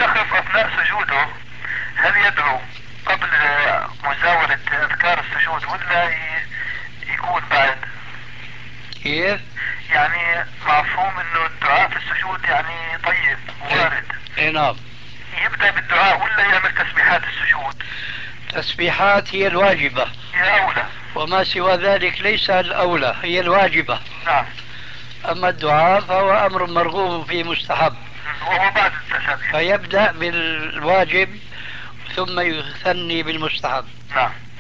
الشخص أثناء سجوده هل يدعو قبل مزاولة أذكار السجود ولا يكون بعد؟ كيف؟ يعني مفهوم انه الدعاء في السجود يعني طيب وارد. نعم. يبدأ بالدعاء ولا يعمل تسبيحات السجود؟ تسبيحات هي الواجبة، هي أولى. وما سوى ذلك ليس الأولى، هي الواجبة. نعم. أما الدعاء فهو أمر مرغوب فيه مستحب، وهو بعد التسبيح. فيبدأ بالواجب ثم يثني بالمستحب. نعم.